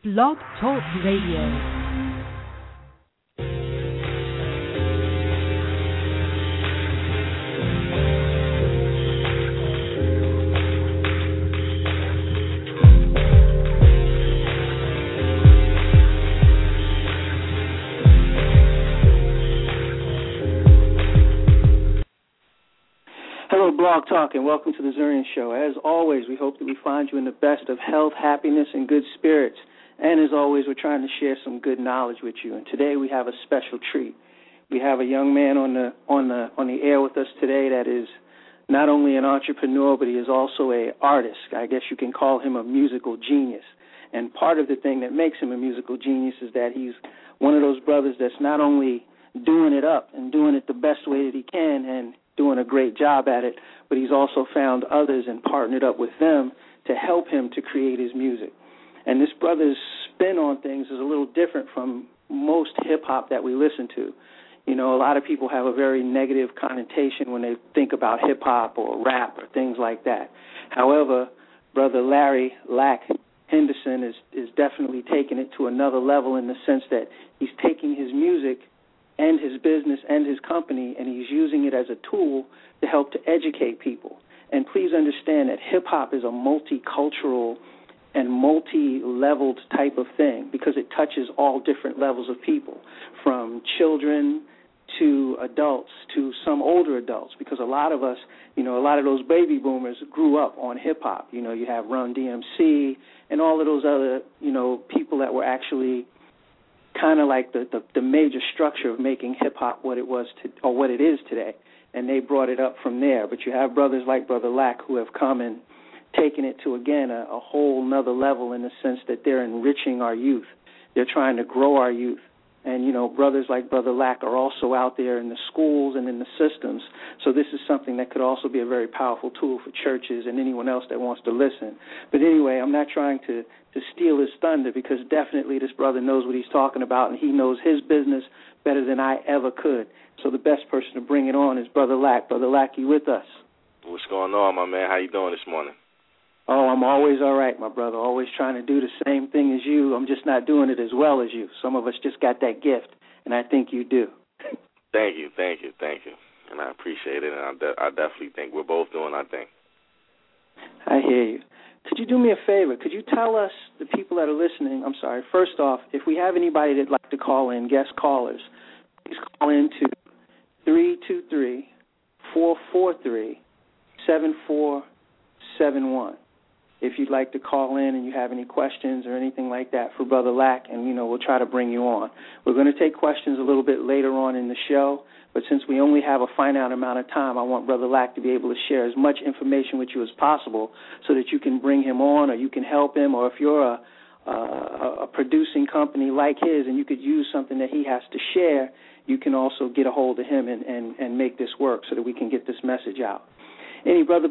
Blog Talk Radio. Blog Talk, and welcome to the Zurian Show. As always, we hope that we find you in the best of health, happiness, and good spirits. And as always, we're trying to share some good knowledge with you. And today we have a special treat. We have a young man on the air with us today that is not only an entrepreneur, but he is also an artist. I guess you can call him a musical genius. And part of the thing that makes him a musical genius is that he's one of those brothers that's not only doing it up and doing it the best way that he can and doing a great job at it, but he's also found others and partnered up with them to help him to create his music. And this brother's spin on things is a little different from most hip-hop that we listen to. You know, a lot of people have a very negative connotation when they think about hip-hop or rap or things like that. However, Brother Larry Lack Henderson is definitely taking it to another level in the sense that he's taking his music and his business and his company, and he's using it as a tool to help to educate people. And please understand that hip-hop is a multicultural and multi-leveled type of thing because it touches all different levels of people, from children to adults to some older adults, because a lot of us, you know, a lot of those baby boomers grew up on hip-hop. You know, you have Run DMC and all of those other, you know, people that were actually kind of like the major structure of making hip-hop what it was or what it is today, and they brought it up from there. But you have brothers like Brother Lack who have come and taken it to, again, a whole nother level in the sense that they're enriching our youth. They're trying to grow our youth. And, you know, brothers like Brother Lack are also out there in the schools and in the systems. So this is something that could also be a very powerful tool for churches and anyone else that wants to listen. But anyway, I'm not trying to steal his thunder because definitely this brother knows what he's talking about and he knows his business better than I ever could. So the best person to bring it on is Brother Lack. Brother Lack, you with us? What's going on, my man? How you doing this morning? Oh, I'm always all right, my brother. Always trying to do the same thing as you. I'm just not doing it as well as you. Some of us just got that gift, and I think you do. Thank you. And I appreciate it, and I definitely think we're both doing our thing. I hear you. Could you do me a favor? Could you tell us, the people that are listening, I'm sorry, first off, if we have anybody that'd like to call in, guest callers, please call in to 323-443-7471. If you'd like to call in and you have any questions or anything like that for Brother Lack, and, you know, we'll try to bring you on. We're going to take questions a little bit later on in the show, but since we only have a finite amount of time, I want Brother Lack to be able to share as much information with you as possible so that you can bring him on or you can help him, or if you're a producing company like his and you could use something that he has to share, you can also get a hold of him and make this work so that we can get this message out. Brother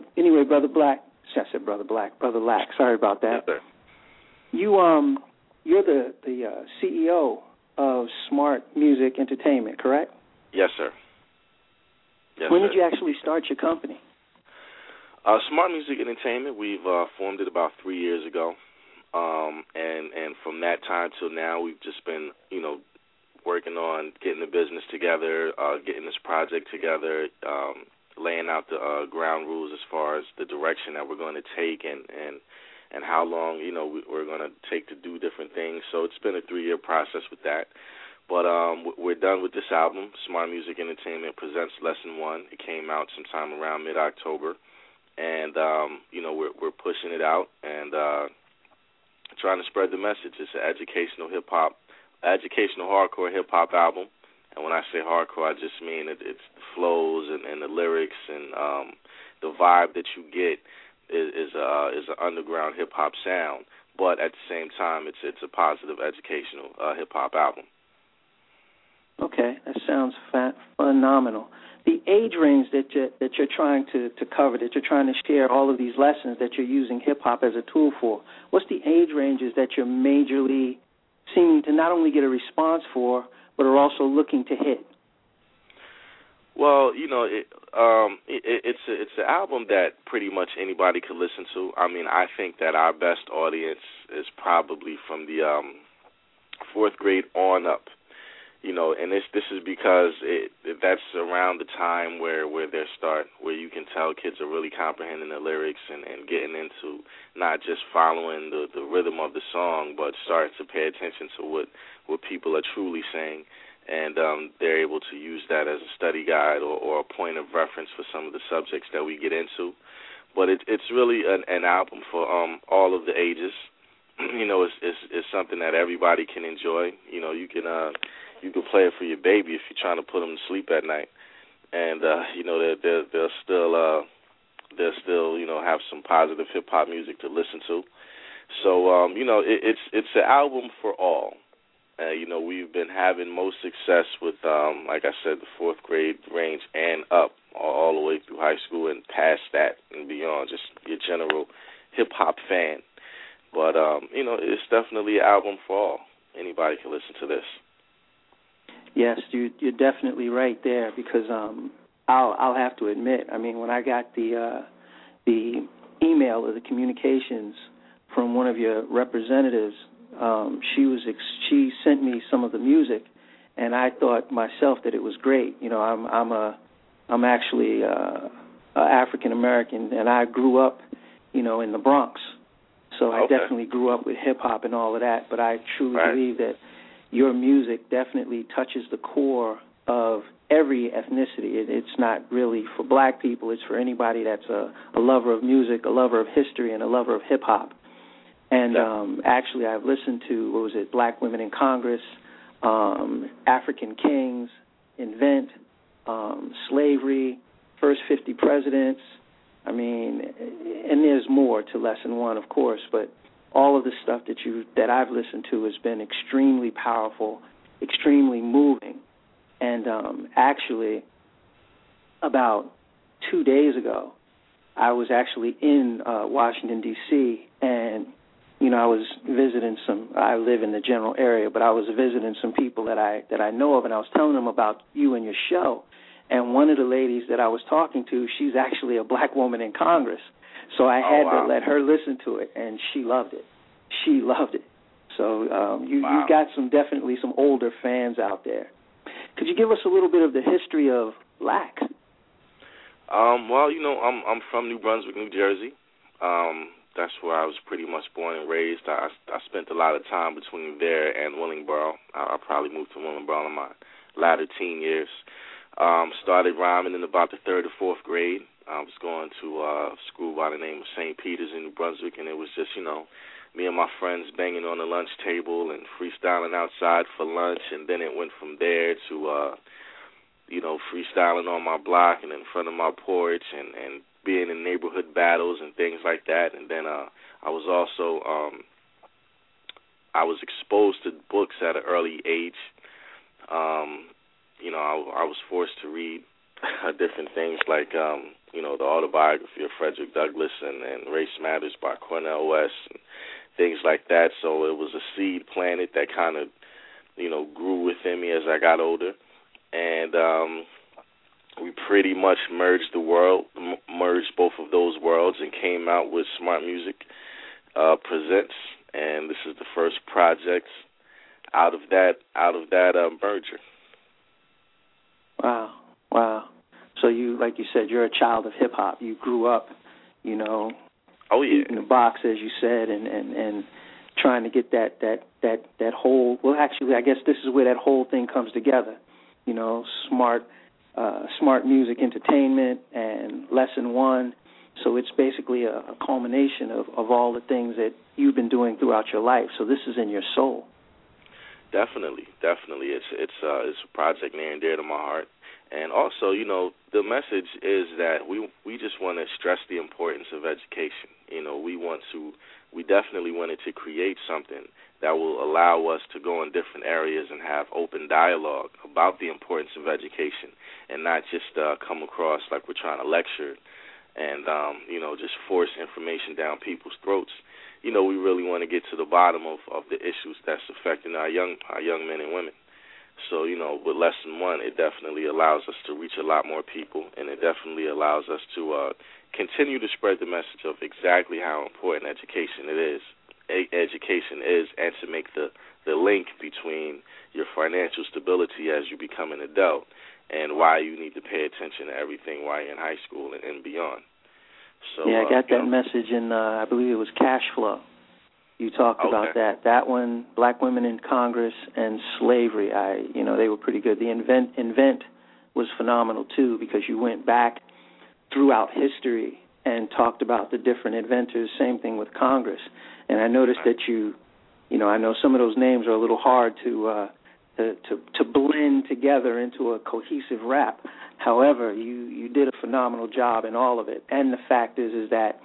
Lack. Sorry about that. Yes, sir. You're the CEO of Smart Music Entertainment, correct? Yes, sir. Yes, when sir. did you actually start your company? Smart Music Entertainment, we've formed it about 3 years ago, and from that time till now, we've just been, you know, working on getting the business together, getting this project together, laying out the ground rules as far as the direction that we're going to take and how long, you know, we're going to take to do different things. So it's been a 3-year process with that. But we're done with this album. Smart Music Entertainment presents Lesson 1. It came out sometime around mid-October. And, you know, we're pushing it out and trying to spread the message. It's an educational hardcore hip-hop album. And when I say hardcore, I just mean it's the flows and the lyrics and the vibe that you get is an underground hip-hop sound. But at the same time, it's a positive educational hip-hop album. Okay, that sounds phenomenal. The age range that you're trying to cover, that you're trying to share all of these lessons that you're using hip-hop as a tool for, what's the age ranges that you're majorly seeming to not only get a response for, but are also looking to hit? Well, it's an album that pretty much anybody could listen to. I mean, I think that our best audience is probably from the fourth grade on up. And this is because that's around the time where you can tell kids are really comprehending the lyrics and getting into not just following the rhythm of the song, but starting to pay attention to what people are truly saying. And they're able to use that as a study guide or a point of reference for some of the subjects that we get into. But it's really an album for all of the ages. It's something that everybody can enjoy. You can play it for your baby if you're trying to put them to sleep at night, and they'll still have some positive hip hop music to listen to. So it's an album for all. We've been having most success with, like I said, the fourth grade range and up, all the way through high school and past that and beyond, just your general hip-hop fan. But, it's definitely an album for all. Anybody can listen to this. Yes, you're definitely right there because I'll have to admit, I mean, when I got the email or the communications from one of your representatives, she sent me some of the music, and I thought myself that it was great. I'm actually African American, and I grew up, in the Bronx, so I definitely grew up with hip hop and all of that. But I truly believe that your music definitely touches the core of every ethnicity. It's not really for black people; it's for anybody that's a lover of music, a lover of history, and a lover of hip hop. And actually, I've listened to, Black Women in Congress, African Kings, Invent, Slavery, First 50 Presidents. I mean, and there's more to Lesson 1, of course, but all of the stuff that I've listened to has been extremely powerful, extremely moving. And actually, about 2 days ago, I was actually in Washington, D.C., and I was visiting I live in the general area, but I was visiting some people that I know of, and I was telling them about you and your show. And one of the ladies that I was talking to, she's actually a black woman in Congress. So I had to let her listen to it, and she loved it. She loved it. So you got definitely some older fans out there. Could you give us a little bit of the history of LAC? Well, I'm from New Brunswick, New Jersey. That's where I was pretty much born and raised. I spent a lot of time between there and Willingboro. I probably moved to Willingboro in my latter teen years. Started rhyming in about the third or fourth grade. I was going to a school by the name of St. Peter's in New Brunswick, and it was just, me and my friends banging on the lunch table and freestyling outside for lunch, and then it went from there to, freestyling on my block and in front of my porch and being in neighborhood battles and things like that. And then I was also I was exposed to books at an early age. I was forced to read different things like the autobiography of Frederick Douglass and Race Matters by Cornel West and things like that. So it was a seed planted that kind of grew within me as I got older, and we pretty much merged both of those worlds and came out with Smart Music Presents, and this is the first project out of that merger. Wow. So you, like you said, you're a child of hip hop. You grew up, eating the box, as you said, and trying to get that whole. Well, actually, I guess this is where that whole thing comes together. Smart Music Entertainment and Lesson 1. So it's basically a culmination of all the things that you've been doing throughout your life. So this is in your soul. Definitely. It's a project near and dear to my heart. And also, the message is that we just want to stress the importance of education. We definitely wanted to create something that will allow us to go in different areas and have open dialogue about the importance of education and not just come across like we're trying to lecture and, just force information down people's throats. We really want to get to the bottom of the issues that's affecting our young men and women. So, with Lesson 1, it definitely allows us to reach a lot more people, and it definitely allows us to continue to spread the message of exactly how important education is, and to make the link between your financial stability as you become an adult and why you need to pay attention to everything while you're in high school and beyond. So, I got that message in, I believe it was Cash Flow. You talked about that. That one, Black Women in Congress and Slavery. They were pretty good. The Invent was phenomenal too, because you went back throughout history and talked about the different inventors. Same thing with Congress. And I noticed that I know some of those names are a little hard to blend together into a cohesive rap. However, you did a phenomenal job in all of it. And the fact is that,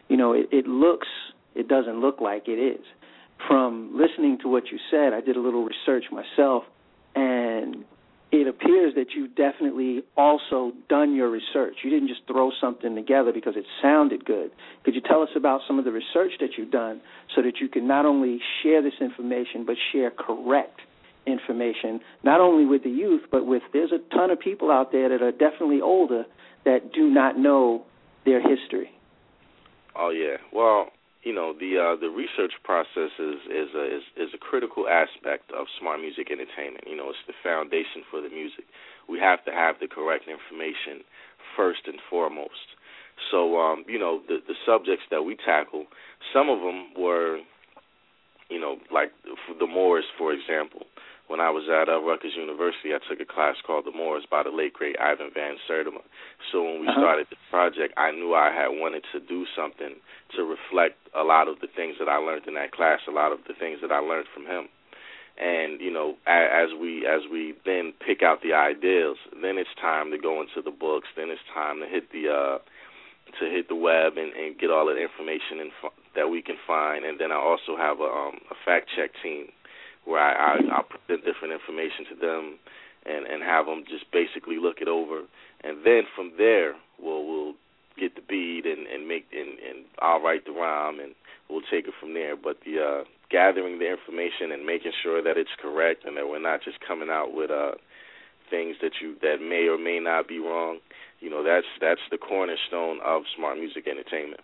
it doesn't look like it is. From listening to what you said, I did a little research myself, and it appears that you've definitely also done your research. You didn't just throw something together because it sounded good. Could you tell us about some of the research that you've done so that you can not only share this information but share correct information, not only with the youth, but there's a ton of people out there that are definitely older that do not know their history? Oh, yeah. Well, the research process is a critical aspect of smart music entertainment. It's the foundation for the music. We have to have the correct information first and foremost. So, the subjects that we tackle, some of them were, like the Moors, for example. When I was at Rutgers University, I took a class called The Moors by the late, great Ivan Van Sertima. So when we started the project, I knew I had wanted to do something to reflect a lot of the things that I learned in that class, a lot of the things that I learned from him. And, as we then pick out the ideas, then it's time to go into the books, then it's time to hit the web and get all the information that we can find. And then I also have a fact-check team where I'll present different information to them and have them just basically look it over. And then from there, we'll get the beat and I'll write the rhyme, and we'll take it from there. But the gathering the information and making sure that it's correct and that we're not just coming out with things that may or may not be wrong, that's the cornerstone of smart music entertainment.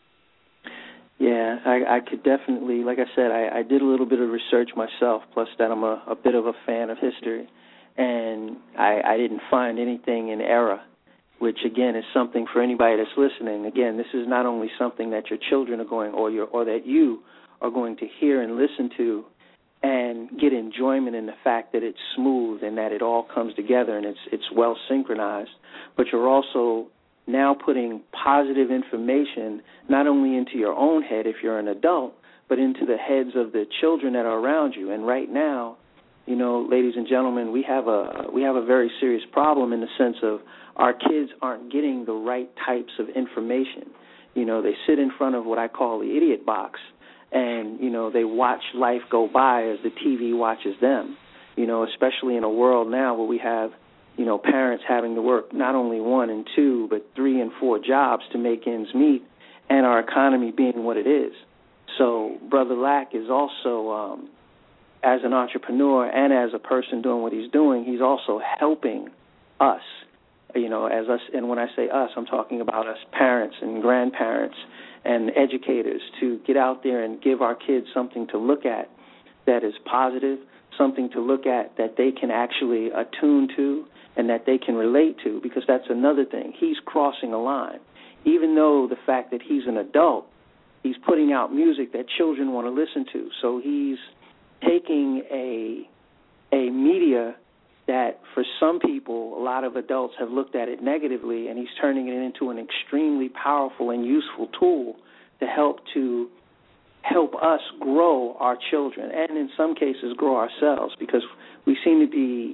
Yeah, I could definitely, like I said, I did a little bit of research myself, plus that I'm a bit of a fan of history, and I didn't find anything in error, which, again, is something for anybody that's listening. Again, this is not only something that your children are going, or that you are going to hear and listen to and get enjoyment in the fact that it's smooth and that it all comes together and it's well synchronized, but you're also now putting positive information not only into your own head if you're an adult, but into the heads of the children that are around you. And right now, ladies and gentlemen, we have a very serious problem in the sense of our kids aren't getting the right types of information. They sit in front of what I call the idiot box, and, they watch life go by as the TV watches them, especially in a world now where we have parents having to work not only 1 and 2, but 3 and 4 jobs to make ends meet, and our economy being what it is. So Brother Lack is also, as an entrepreneur and as a person doing what he's doing, he's also helping us, as us. And when I say us, I'm talking about us parents and grandparents and educators to get out there and give our kids something to look at that is positive, something to look at that they can actually attune to and that they can relate to, because that's another thing. He's crossing a line. Even though the fact that he's an adult, he's putting out music that children want to listen to. So he's taking a media that for some people, a lot of adults have looked at it negatively, and he's turning it into an extremely powerful and useful tool to help us grow our children and in some cases grow ourselves, because we seem to be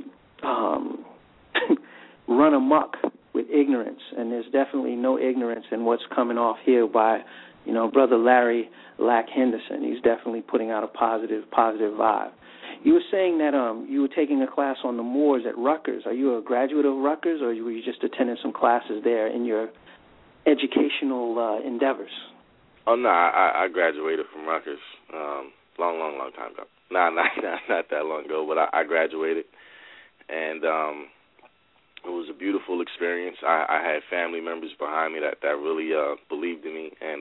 run amok with ignorance, and there's definitely no ignorance in what's coming off here by, Brother Larry Lack Henderson. He's definitely putting out a positive vibe. You were saying that you were taking a class on the Moors at Rutgers. Are you a graduate of Rutgers, or were you just attending some classes there in your educational endeavors? Oh, no, I graduated from Rutgers long time ago. Not that long ago, but I graduated. and it was a beautiful experience. I had family members behind me that really believed in me and,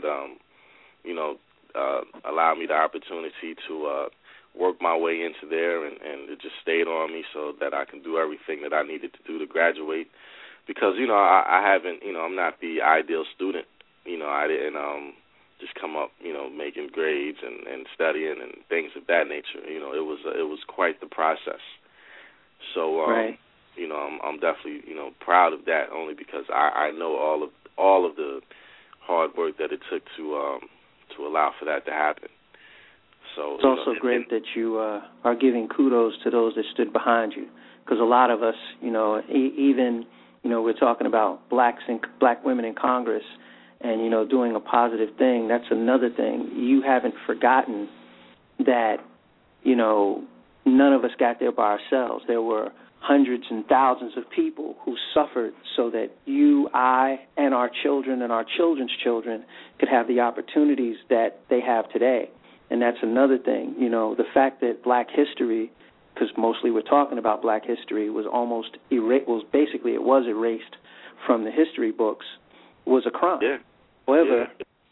allowed me the opportunity to work my way into there, and it just stayed on me so that I can do everything that I needed to do to graduate. Because, I haven't, I'm not the ideal student. I didn't just come up, making grades and studying and things of that nature. It was quite the process. So, right. I'm definitely, proud of that only because I know all of the hard work that it took to allow for that to happen. So it's also great that you are giving kudos to those that stood behind you, because a lot of us, even we're talking about black women in Congress, and doing a positive thing. That's another thing. You haven't forgotten that none of us got there by ourselves. There were hundreds and thousands of people who suffered so that you, I, and our children and our children's children could have the opportunities that they have today. And that's another thing. The fact that black history, because mostly we're talking about black history, was almost basically it was erased from the history books, was a crime. Yeah. However,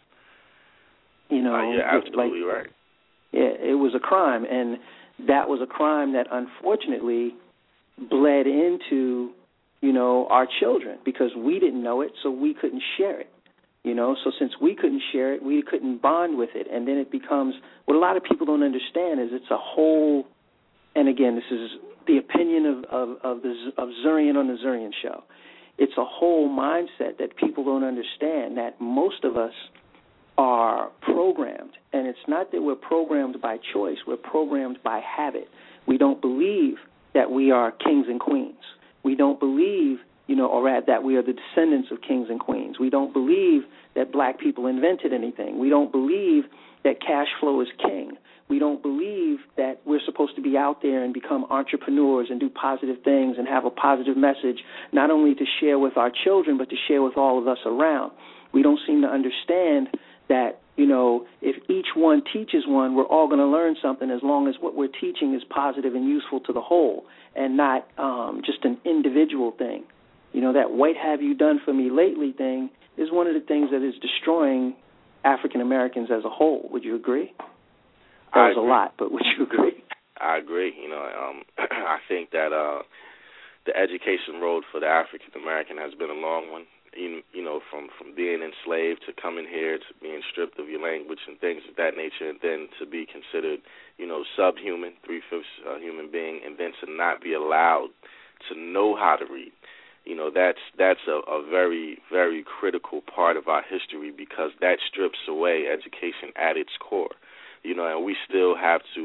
you're absolutely right. Yeah, it was a crime, and that was a crime that unfortunately bled into, our children, because we didn't know it, so we couldn't share it. So since we couldn't share it, we couldn't bond with it, and then it becomes, what a lot of people don't understand is it's a whole, and again, this is the opinion of Zurian on the Zurian Show. It's a whole mindset that people don't understand, that most of us are programmed, and it's not that we're programmed by choice, we're programmed by habit. We don't believe that we are kings and queens. We don't believe, that we are the descendants of kings and queens. We don't believe that black people invented anything. We don't believe that cash flow is king. We don't believe that we're supposed to be out there and become entrepreneurs and do positive things and have a positive message, not only to share with our children, but to share with all of us around. We don't seem to understand that, if each one teaches one, we're all going to learn something as long as what we're teaching is positive and useful to the whole and not just an individual thing. That "what have you done for me lately" thing is one of the things that is destroying African Americans as a whole. Would you agree? That was a lot, but would you agree? I agree. I think that the education road for the African American has been a long one. From being enslaved to coming here to being stripped of your language and things of that nature, and then to be considered, subhuman, 3/5 human being, and then to not be allowed to know how to read. That's a very, very critical part of our history, because that strips away education at its core. And we still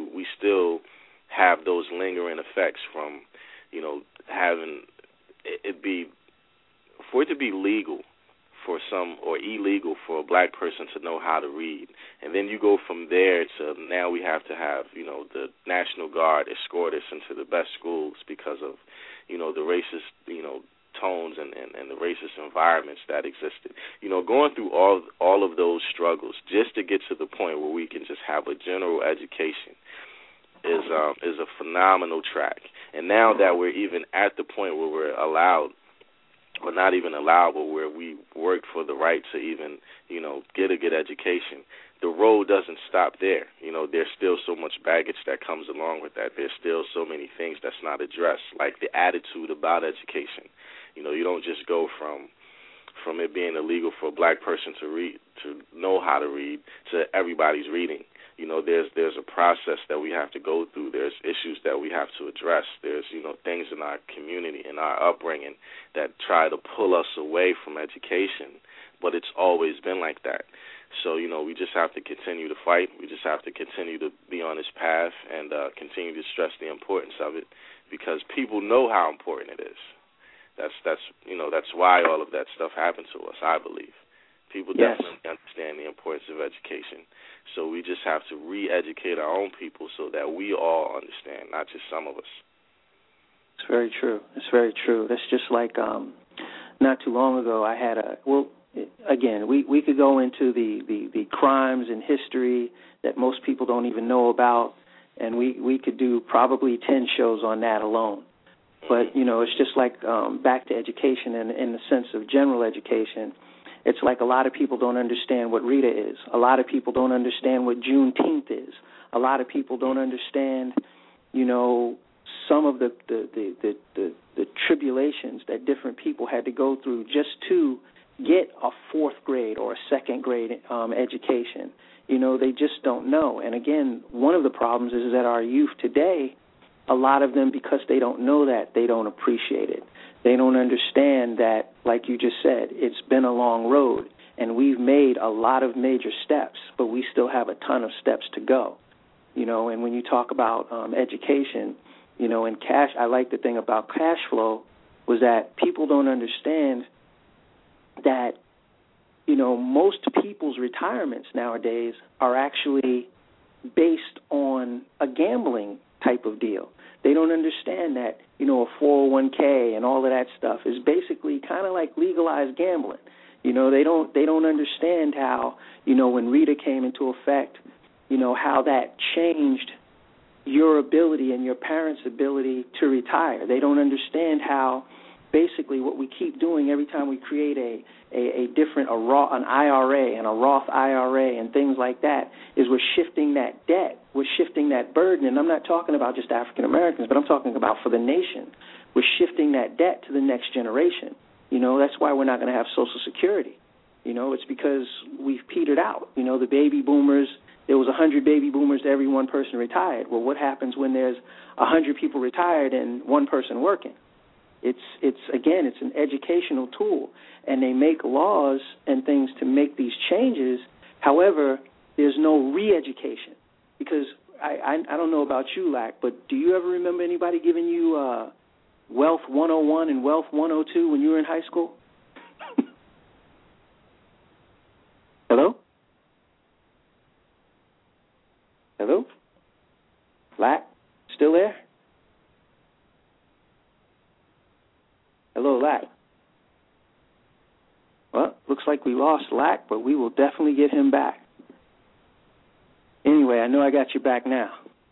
have those lingering effects from, having it be, for it to be legal for some or illegal for a black person to know how to read. And then you go from there to now we have to have, the National Guard escort us into the best schools because of, the racist, tones and the racist environments that existed. Going through all of those struggles just to get to the point where we can just have a general education is a phenomenal track. And now that we're even at the point where we're allowed, or not even allowed, but where we work for the right to even, get a good education, the road doesn't stop there. There's still so much baggage that comes along with that. There's still so many things that's not addressed, like the attitude about education. You don't just go from it being illegal for a black person to read, to know how to read, to everybody's reading. There's a process that we have to go through. There's issues that we have to address. There's, things in our community, in our upbringing, that try to pull us away from education, but it's always been like that. So, we just have to continue to fight. We just have to continue to be on this path and continue to stress the importance of it, because people know how important it is. That's why all of that stuff happened to us, I believe. People definitely understand the importance of education. So we just have to re-educate our own people so that we all understand, not just some of us. It's very true. It's very true. That's just like not too long ago I had again, we could go into the crimes in history that most people don't even know about, and we could do probably 10 shows on that alone. But, it's just like back to education and in the sense of general education. It's like a lot of people don't understand what Rita is. A lot of people don't understand what Juneteenth is. A lot of people don't understand, some of the tribulations that different people had to go through just to get a fourth grade or a second grade education. They just don't know. And again, one of the problems is that our youth today, a lot of them, because they don't know that, they don't appreciate it. They don't understand that, like you just said, it's been a long road, and we've made a lot of major steps, but we still have a ton of steps to go. And when you talk about education, and cash, I like the thing about cash flow was that people don't understand that, most people's retirements nowadays are actually based on a gambling type of deal. They don't understand that, a 401k and all of that stuff is basically kind of like legalized gambling. They don't understand how, when Rita came into effect, how that changed your ability and your parents' ability to retire. They don't understand how basically what we keep doing every time we create an IRA and a Roth IRA and things like that is we're shifting that debt. We're shifting that burden. And I'm not talking about just African Americans, but I'm talking about for the nation. We're shifting that debt to the next generation. That's why we're not going to have Social Security. It's because we've petered out. The baby boomers, there was 100 baby boomers to every one person retired. Well, what happens when there's 100 people retired and one person working? It's an educational tool, and they make laws and things to make these changes. However, there's no re-education because I don't know about you, Lack, but do you ever remember anybody giving you Wealth 101 and Wealth 102 when you were in high school? Hello? Hello? Lack, still there? Hello, Lack. Well, looks like we lost Lack, but we will definitely get him back. Anyway, I know I got you back now.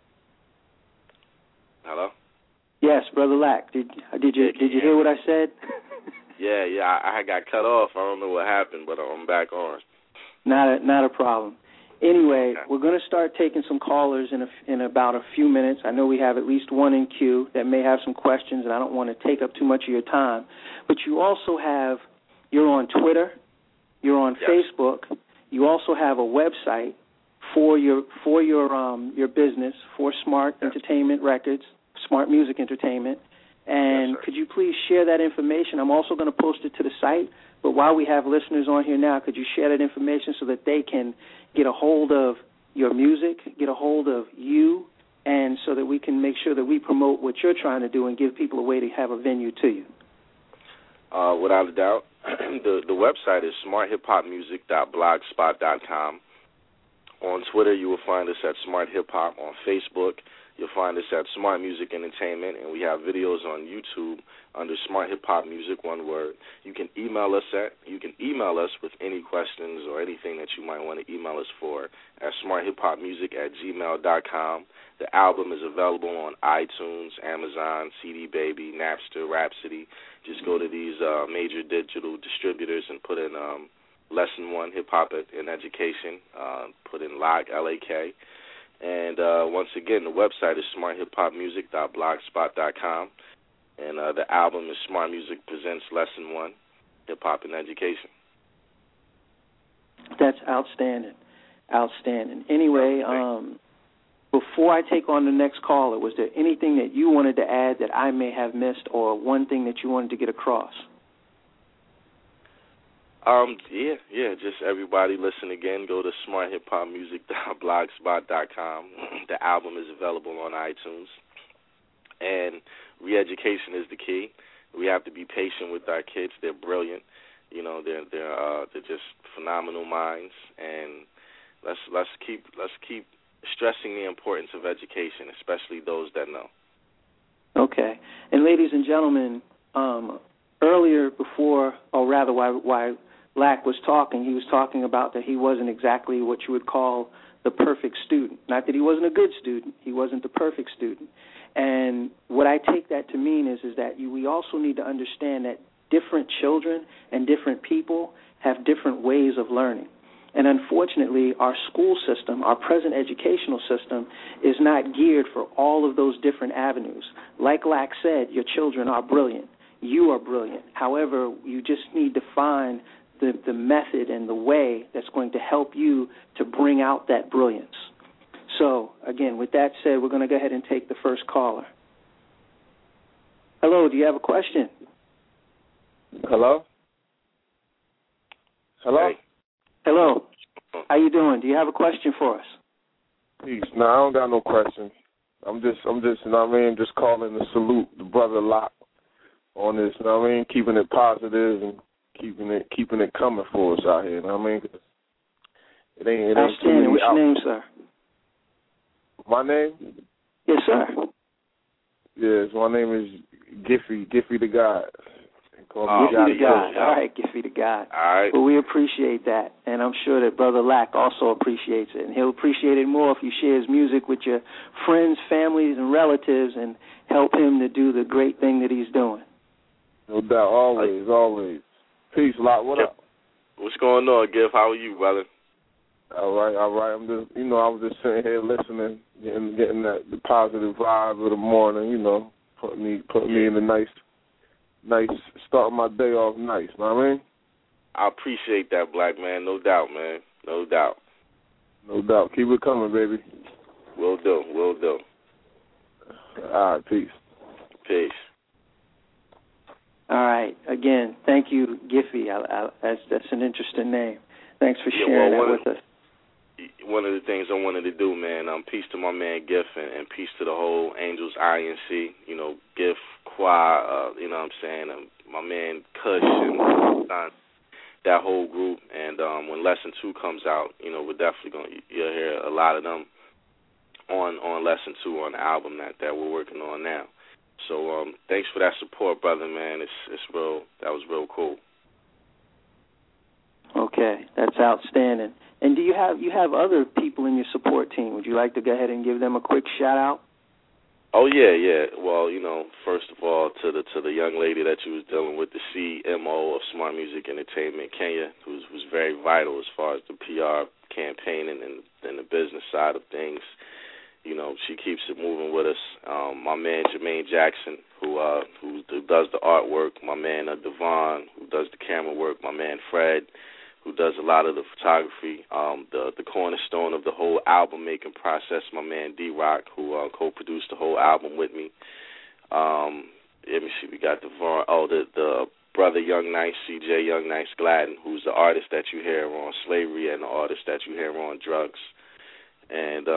Hello? Yes, Brother Lack. Did you hear what I said? Yeah, I got cut off. I don't know what happened, but I'm back on. Not a problem. Anyway, we're going to start taking some callers in about a few minutes. I know we have at least one in queue that may have some questions, and I don't want to take up too much of your time. But you're on Twitter, you're on Facebook. You also have a website for your business, for Smart Entertainment Records, Smart Music Entertainment. And could you please share that information? I'm also going to post it to the site. But while we have listeners on here now, could you share that information so that they can get a hold of your music, get a hold of you, and so that we can make sure that we promote what you're trying to do and give people a way to have a venue to you? Without a doubt. The website is smarthiphopmusic.blogspot.com. On Twitter, you will find us at Smart Hip Hop. On Facebook, you'll find us at Smart Music Entertainment, and we have videos on YouTube under Smart Hip Hop Music, one word. You can email us with any questions or anything that you might want to email us for at smarthiphopmusic@gmail.com. The album is available on iTunes, Amazon, CD Baby, Napster, Rhapsody. Just go to these major digital distributors and put in Lesson 1, Hip Hop in Education, put in LAK, L-A-K. And once again, the website is smarthiphopmusic.blogspot.com. And the album is Smart Music Presents Lesson 1, Hip Hop in Education. That's outstanding. Anyway, before I take on the next caller, was there anything that you wanted to add that I may have missed, or one thing that you wanted to get across? Just everybody listen again. Go to smarthiphopmusic.blogspot.com. The album is available on iTunes. And re-education is the key. We have to be patient with our kids. They're brilliant. They're just phenomenal minds. And let's keep stressing the importance of education, especially those that know. Okay. And ladies and gentlemen, earlier while Lack was talking, he was talking about that he wasn't exactly what you would call the perfect student. Not that he wasn't a good student. He wasn't the perfect student. And what I take that to mean is that we also need to understand that different children and different people have different ways of learning. And unfortunately, our school system, our present educational system, is not geared for all of those different avenues. Like Lack said, your children are brilliant. You are brilliant. However, you just need to find the method and the way that's going to help you to bring out that brilliance. So, again, with that said, we're going to go ahead and take the first caller. Hello, do you have a question? Hello? Hello? Hey. Hello. How you doing? Do you have a question for us? Peace. No, I don't got no questions. I'm just, you know what I mean, just calling to salute the brother Locke on this, you know what I mean, keeping it positive and keeping it coming for us out here, you know what I mean? It ain't Outstanding. What's your name, sir? My name? Yes, sir. Yes, my name is Giffy the God. Giffy the God. All right, Giffy the God. All right. Well, we appreciate that, and I'm sure that Brother Lack also appreciates it, and he'll appreciate it more if you share his music with your friends, families, and relatives and help him to do the great thing that he's doing. No doubt, always. Peace, Lot. What up? What's going on, Giff? How are you, brother? All right. I'm just, I was just sitting here listening, getting the positive vibe of the morning, putting me in a nice starting my day off nice, know what I mean? I appreciate that, black man. No doubt, man. No doubt. Keep it coming, baby. Will do. All right, peace. All right. Again, thank you, Giffy. That's an interesting name. Thanks for sharing that with us. One of the things I wanted to do, man, peace to my man Giff and peace to the whole Angels INC, Giff, Qua, you know what I'm saying, my man Kush and that whole group. And when Lesson 2 comes out, we're definitely you'll hear a lot of them on Lesson 2 on the album that we're working on now. So thanks for that support, brother, man. It's real. That was real cool. Okay, that's outstanding. And do you have other people in your support team? Would you like to go ahead and give them a quick shout out? Oh yeah. Well, first of all, to the young lady that you was dealing with, the CMO of Smart Music Entertainment, Kenya, who's very vital as far as the PR campaigning and the business side of things. She keeps it moving with us. My man Jermaine Jackson, who does the artwork. My man Devon, who does the camera work. My man Fred, who does a lot of the photography, the cornerstone of the whole album-making process, my man D-Rock, who co-produced the whole album with me. Let me see, we got the brother Young Nice, CJ Young Nice Gladden, who's the artist that you hear on Slavery and the artist that you hear on Drugs. And,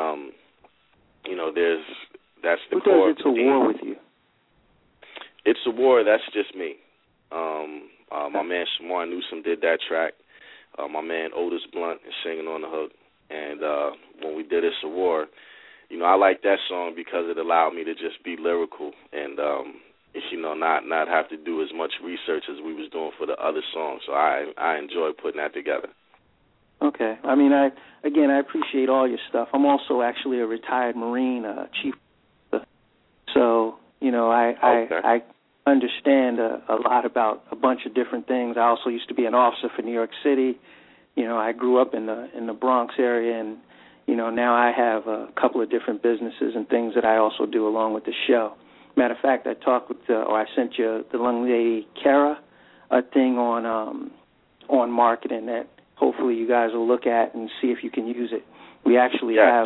that's the core. Who does It's a War with you? It's a War, that's just me. My man Shamar Newsom did that track. My man Otis Blunt is singing on the hook. And when we did It's a War, I like that song because it allowed me to just be lyrical and, not have to do as much research as we was doing for the other songs. So I enjoy putting that together. Okay. I appreciate all your stuff. I'm also actually a retired Marine chief. So, I understand a lot about a bunch of different things. I also used to be an officer for New York City. I grew up in the Bronx area, and now I have a couple of different businesses and things that I also do along with the show. Matter of fact, I sent you the young lady Kara a thing on marketing that hopefully you guys will look at and see if you can use it. We actually have.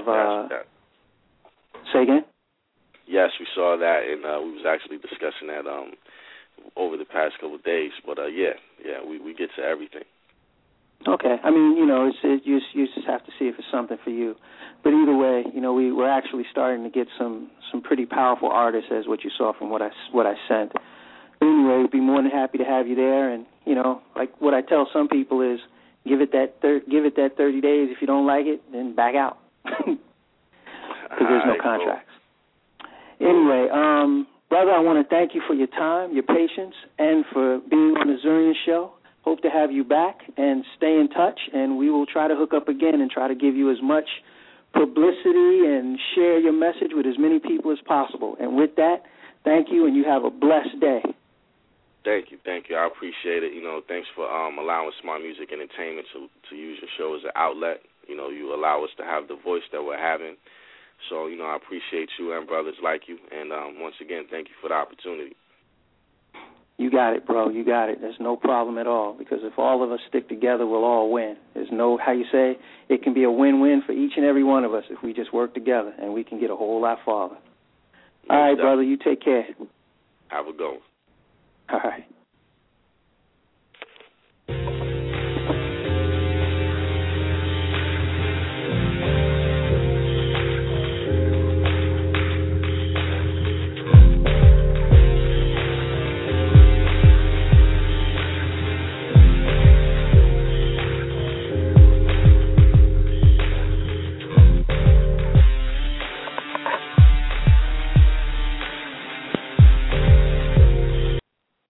Say again. Yes, we saw that, and we was actually discussing that over the past couple of days. But we get to everything. Okay. You just have to see if it's something for you. But either way, we're actually starting to get some pretty powerful artists, as what you saw from what I sent. But anyway, we'd be more than happy to have you there. And like what I tell some people is, give it that 30 days. If you don't like it, then back out, because there's no contracts. Cool. Anyway, brother, I want to thank you for your time, your patience, and for being on the Zurian Show. Hope to have you back and stay in touch, and we will try to hook up again and try to give you as much publicity and share your message with as many people as possible. And with that, thank you, and you have a blessed day. Thank you. I appreciate it. Thanks for allowing Smart Music Entertainment to use your show as an outlet. You allow us to have the voice that we're having. So, I appreciate you and brothers like you. And once again, thank you for the opportunity. You got it, bro. You got it. There's no problem at all, because if all of us stick together, we'll all win. There's no, how you say, it can be a win-win for each and every one of us if we just work together, and we can get a whole lot farther. All right, brother, you take care. Have a good one. All right.